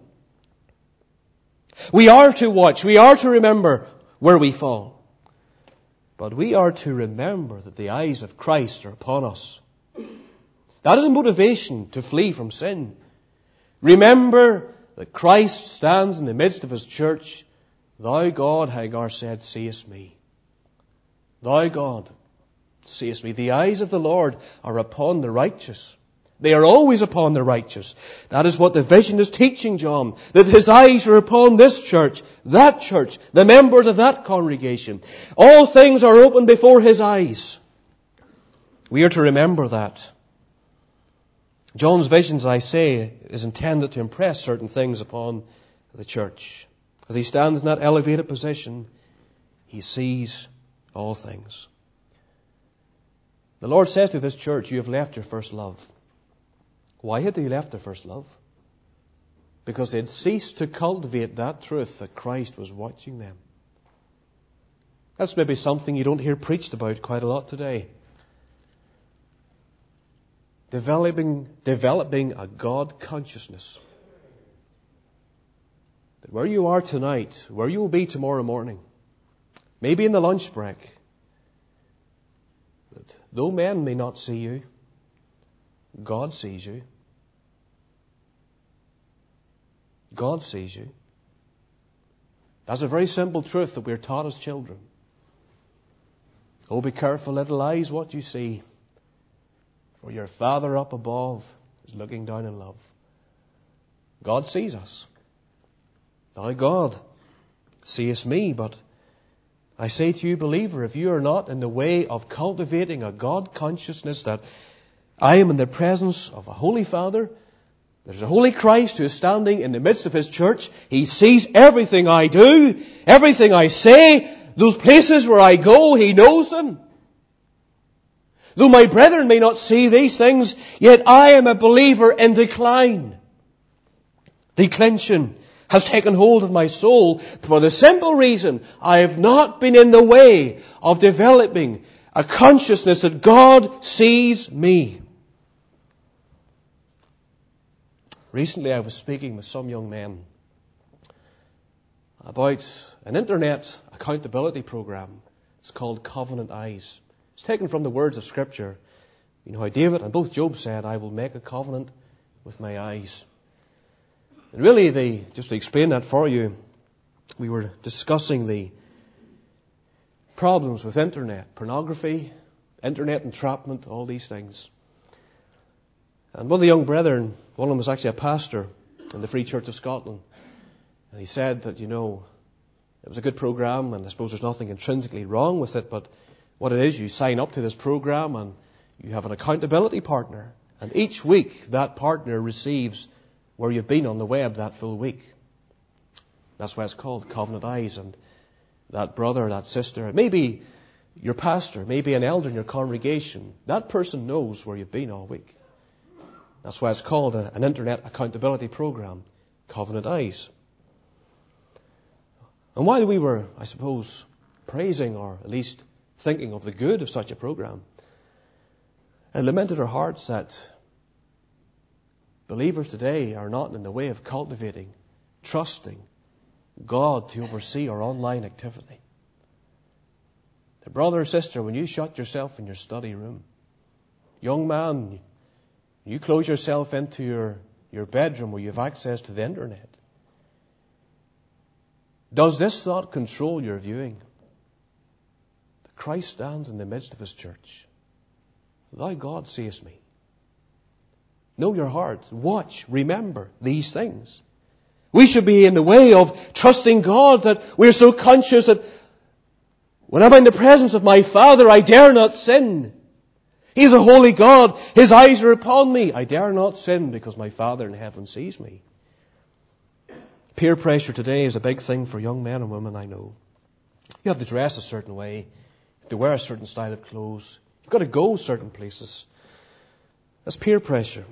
We are to watch, we are to remember where we fall. But we are to remember that the eyes of Christ are upon us. That is a motivation to flee from sin. Remember that Christ stands in the midst of His church. Thou God, Hagar said, seest me. Thou God, seest me. The eyes of the Lord are upon the righteous. They are always upon the righteous. That is what the vision is teaching John. That His eyes are upon this church, the members of that congregation. All things are open before His eyes. We are to remember that. John's visions, I say, is intended to impress certain things upon the church. As he stands in that elevated position, he sees all things. The Lord says to this church, you have left your first love. Why had they left their first love? Because they had ceased to cultivate that truth that Christ was watching them. That's maybe something you don't hear preached about quite a lot today. Developing a God consciousness. That where you are tonight, where you will be tomorrow morning, maybe in the lunch break, that though men may not see you, God sees you. God sees you. That's a very simple truth that we're taught as children. Oh, be careful, little eyes, what you see, for your Father up above is looking down in love. God sees us. Now God sees me, but I say to you, believer, if you are not in the way of cultivating a God consciousness that I am in the presence of a Holy Father, there's a Holy Christ who is standing in the midst of His church. He sees everything I do, everything I say, those places where I go, He knows them. Though my brethren may not see these things, yet I am a believer in decline. Declension has taken hold of my soul for the simple reason I have not been in the way of developing a consciousness that God sees me. Recently I was speaking with some young men about an internet accountability program. It's called Covenant Eyes. It's taken from the words of Scripture. You know how David and both Job said, I will make a covenant with my eyes. And really, just to explain that for you, we were discussing the problems with internet, pornography, internet entrapment, all these things. And one of the young brethren, one of them was actually a pastor in the Free Church of Scotland. And he said that, it was a good program, and I suppose there's nothing intrinsically wrong with it, but what it is, you sign up to this program and you have an accountability partner. And each week that partner receives where you've been on the web that full week. That's why it's called Covenant Eyes. And that brother, that sister, maybe your pastor, maybe an elder in your congregation, that person knows where you've been all week. That's why it's called an internet accountability program, Covenant Eyes. And while we were, I suppose, praising or at least thinking of the good of such a program, it lamented our hearts that believers today are not in the way of cultivating, trusting God to oversee our online activity. The brother or sister, when you shut yourself in your study room, young man, you close yourself into your bedroom where you have access to the internet, does this not control your viewing? That Christ stands in the midst of His church. Thou God seest me. Know your heart. Watch. Remember these things. We should be in the way of trusting God, that we're so conscious that when I'm in the presence of my Father, I dare not sin. He's a holy God. His eyes are upon me. I dare not sin because my Father in heaven sees me. Peer pressure today is a big thing for young men and women, I know. You have to dress a certain way. You have to wear a certain style of clothes. You've got to go certain places. That's peer pressure.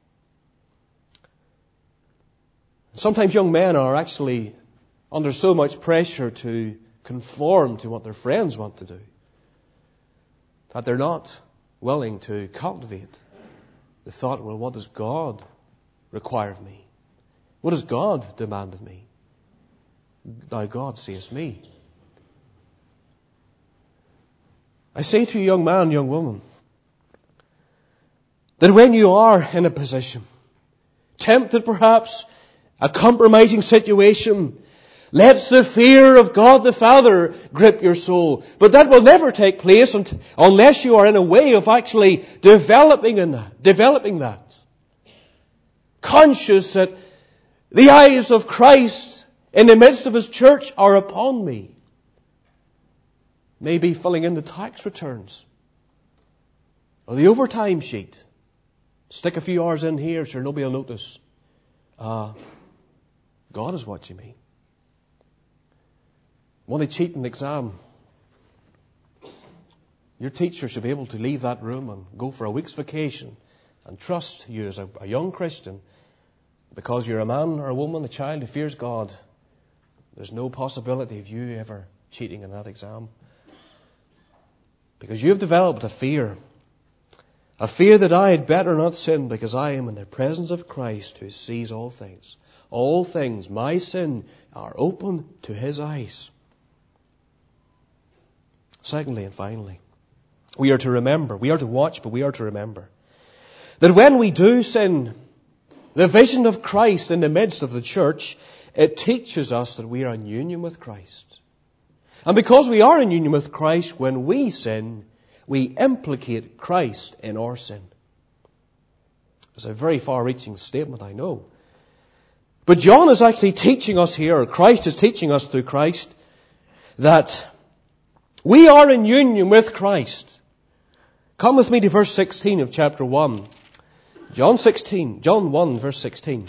Sometimes young men are actually under so much pressure to conform to what their friends want to do that they're not willing to cultivate the thought, well, what does God require of me? What does God demand of me? Thou God seest me. I say to you, young man, young woman, that when you are in a position, tempted perhaps, a compromising situation, let the fear of God the Father grip your soul. But that will never take place unless you are in a way of actually developing that. Conscious that the eyes of Christ in the midst of His church are upon me. Maybe filling in the tax returns or the overtime sheet. Stick a few hours in here, sure nobody will notice. God is watching me. Want to cheat an exam? Your teacher should be able to leave that room and go for a week's vacation and trust you as a young Christian. Because you're a man or a woman, a child who fears God, there's no possibility of you ever cheating in that exam. Because you've developed a fear that I had better not sin because I am in the presence of Christ who sees all things. All things, my sin, are open to His eyes. Secondly and finally, we are to remember, we are to watch, but we are to remember that when we do sin, the vision of Christ in the midst of the church, it teaches us that we are in union with Christ. And because we are in union with Christ, when we sin, we implicate Christ in our sin. It's a very far-reaching statement, I know. But John is actually teaching us here, or Christ is teaching us through Christ, that we are in union with Christ. Come with me to verse 16 of chapter 1. John 1, verse 16.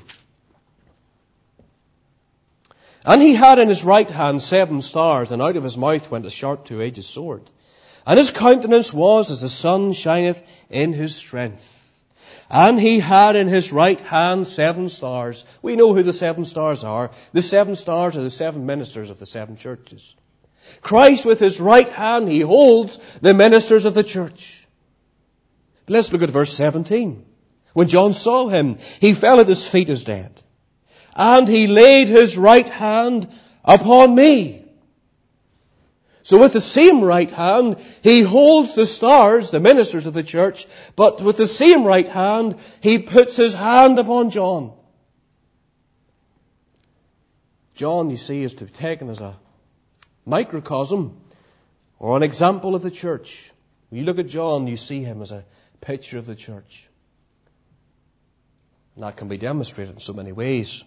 And he had in his right hand 7 stars, and out of his mouth went a sharp 2-edged sword. And his countenance was as the sun shineth in his strength. And he had in his right hand 7 stars. We know who the 7 stars are. The 7 stars are the 7 ministers of the 7 churches. Christ with his right hand, he holds the ministers of the church. But let's look at verse 17. When John saw him, he fell at his feet as dead. And he laid his right hand upon me. So with the same right hand, he holds the stars, the ministers of the church, but with the same right hand, he puts his hand upon John. John, you see, is to be taken as a microcosm or an example of the church. When you look at John, you see him as a picture of the church. And that can be demonstrated in so many ways.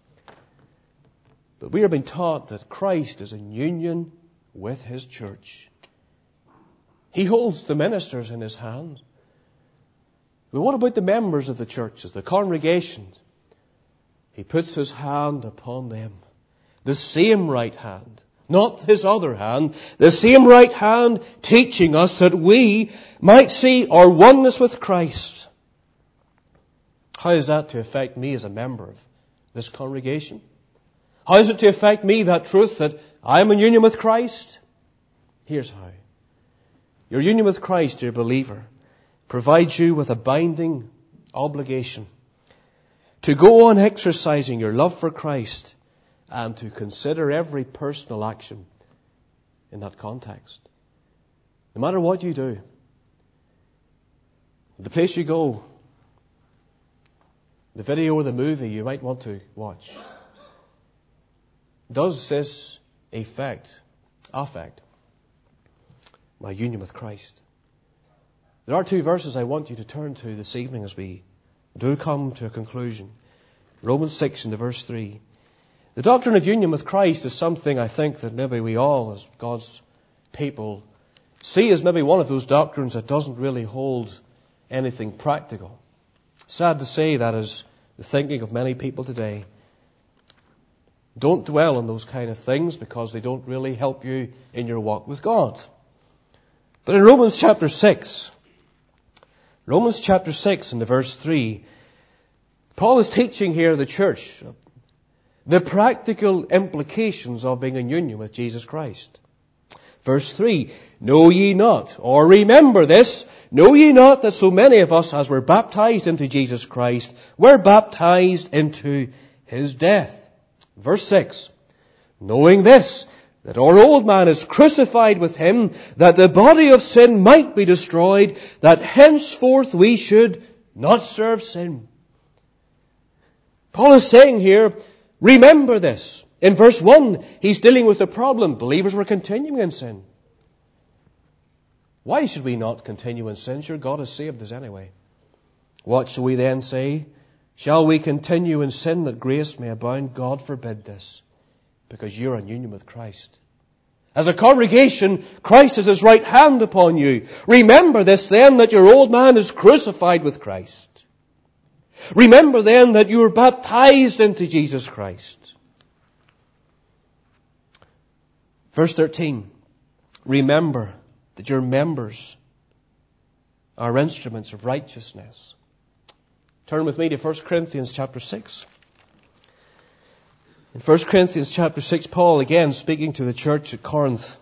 But we are being taught that Christ is in union with his church. He holds the ministers in his hand. But what about the members of the churches, the congregations? He puts his hand upon them. The same right hand, not his other hand, the same right hand teaching us that we might see our oneness with Christ. How is that to affect me as a member of this congregation? How is it to affect me, that truth that I am in union with Christ? Here's how. Your union with Christ, dear believer, provides you with a binding obligation to go on exercising your love for Christ and to consider every personal action in that context. No matter what you do, the place you go, the video or the movie you might want to watch, does this affect my union with Christ? There are 2 verses I want you to turn to this evening as we do come to a conclusion. Romans 6 and verse 3. The doctrine of union with Christ is something I think that maybe we all, as God's people, see as maybe one of those doctrines that doesn't really hold anything practical. Sad to say that is the thinking of many people today. Don't dwell on those kind of things because they don't really help you in your walk with God. But in Romans chapter 6 and the verse 3, Paul is teaching here the church the practical implications of being in union with Jesus Christ. Verse 3, know ye not, or remember this, know ye not that so many of us as were baptized into Jesus Christ were baptized into his death. Verse 6, knowing this, that our old man is crucified with him, that the body of sin might be destroyed, that henceforth we should not serve sin. Paul is saying here, remember this. In verse 1, he's dealing with the problem. Believers were continuing in sin. Why should we not continue in sin? Sure, God has saved us anyway. What shall we then say? Shall we continue in sin that grace may abound? God forbid this, because you're in union with Christ. As a congregation, Christ has his right hand upon you. Remember this then, that your old man is crucified with Christ. Remember then that you were baptized into Jesus Christ. Verse 13, remember that your members are instruments of righteousness. Turn with me to 1 Corinthians chapter 6. In 1 Corinthians chapter 6, Paul again speaking to the church at Corinth.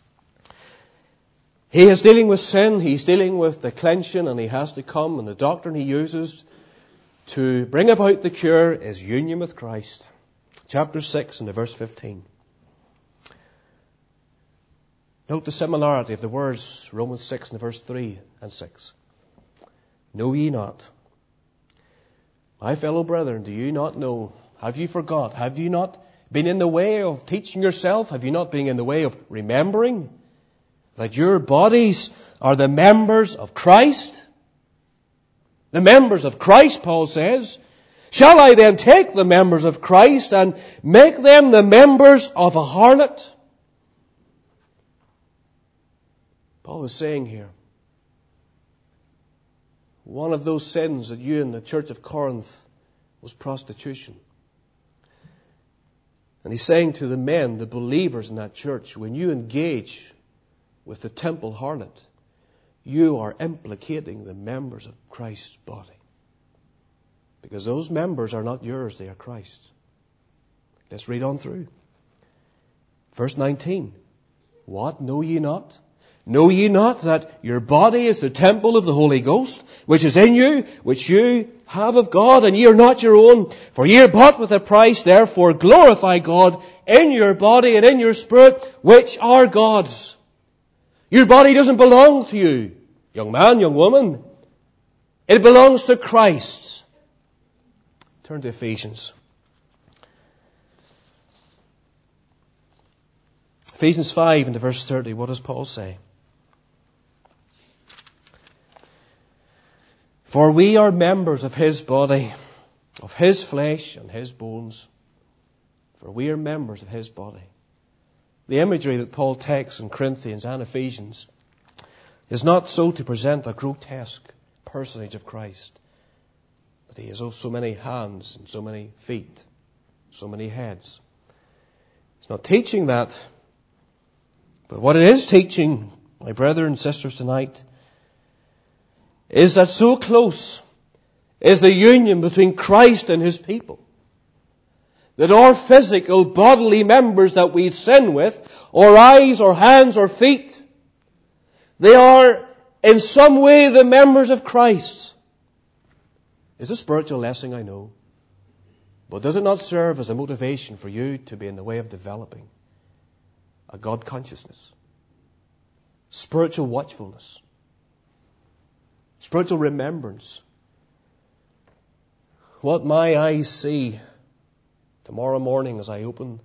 He is dealing with sin, he's dealing with declension, and he has to come, and the doctrine he uses to bring about the cure is union with Christ. Chapter 6 and verse 15. Note the similarity of the words, Romans 6 and verse 3 and 6. Know ye not? My fellow brethren, do you not know? Have you forgot? Have you not been in the way of teaching yourself? Have you not been in the way of remembering that your bodies are the members of Christ? The members of Christ, Paul says. Shall I then take the members of Christ and make them the members of a harlot? Paul is saying here, one of those sins that you in the church of Corinth was prostitution. And he's saying to the men, the believers in that church, when you engage with the temple harlot, you are implicating the members of Christ's body. Because those members are not yours, they are Christ's. Let's read on through. Verse 19. What, know ye not? Know ye not that your body is the temple of the Holy Ghost, which is in you, which you have of God, and ye are not your own? For ye are bought with a price, therefore glorify God in your body and in your spirit, which are God's. Your body doesn't belong to you, young man, young woman. It belongs to Christ. Turn to Ephesians. Ephesians 5 and verse 30, what does Paul say? For we are members of His body, of His flesh and His bones. For we are members of His body. The imagery that Paul takes in Corinthians and Ephesians is not so to present a grotesque personage of Christ, that He has so many hands and so many feet, so many heads. It's not teaching that. But what it is teaching, my brothers and sisters tonight, is that so close is the union between Christ and His people, that our physical bodily members that we sin with, or eyes or hands or feet, they are in some way the members of Christ. It's a spiritual lesson, I know. But does it not serve as a motivation for you to be in the way of developing a God consciousness, spiritual watchfulness, spiritual remembrance? What my eyes see tomorrow morning as I open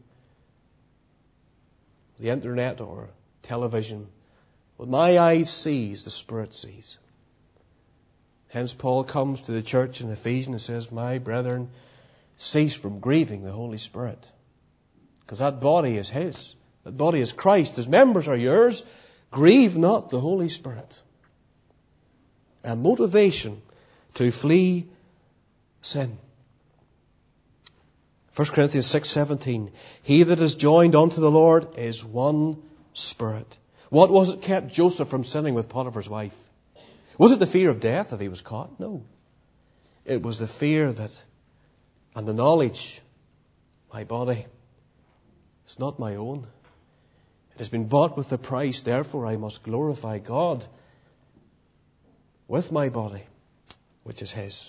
the internet or television, what my eyes see is the Spirit sees. Hence Paul comes to the church in Ephesians and says, my brethren, cease from grieving the Holy Spirit. Because that body is His. That body is Christ. His members are yours. Grieve not the Holy Spirit. A motivation to flee sin. 1 Corinthians 6:17. He that is joined unto the Lord is one spirit. What was it kept Joseph from sinning with Potiphar's wife? Was it the fear of death that he was caught? No. It was the fear that, and the knowledge, my body is not my own. It has been bought with the price, therefore I must glorify God with my body, which is His.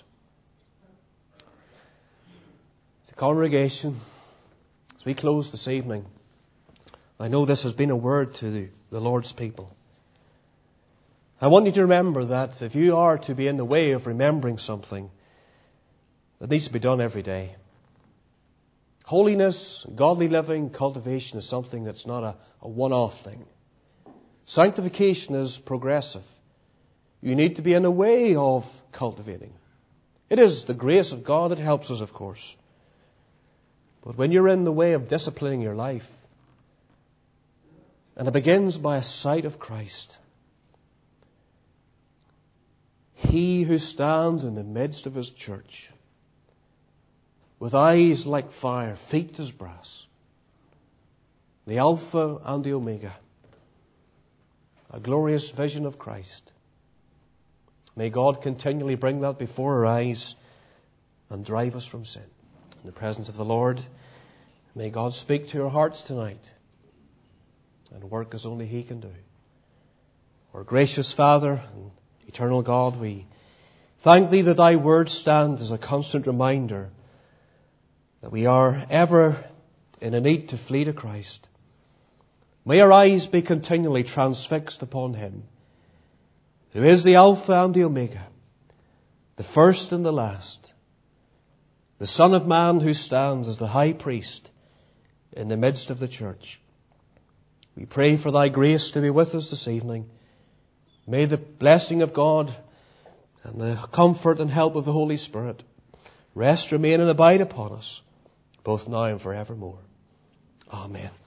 The congregation, as we close this evening, I know this has been a word to the Lord's people. I want you to remember that if you are to be in the way of remembering something that needs to be done every day, holiness, godly living, cultivation is something that's not a one-off thing. Sanctification is progressive. You need to be in the way of cultivating. It is the grace of God that helps us, of course. But when you're in the way of disciplining your life, and it begins by a sight of Christ, He who stands in the midst of His church, with eyes like fire, feet as brass, the Alpha and the Omega, a glorious vision of Christ. May God continually bring that before our eyes and drive us from sin. In the presence of the Lord, may God speak to our hearts tonight and work as only He can do. Our gracious Father and eternal God, we thank Thee that Thy word stands as a constant reminder that we are ever in a need to flee to Christ. May our eyes be continually transfixed upon him, who is the Alpha and the Omega, the first and the last, the Son of Man who stands as the high priest in the midst of the church. We pray for thy grace to be with us this evening. May the blessing of God and the comfort and help of the Holy Spirit rest, remain, and abide upon us, both now and forevermore. Amen.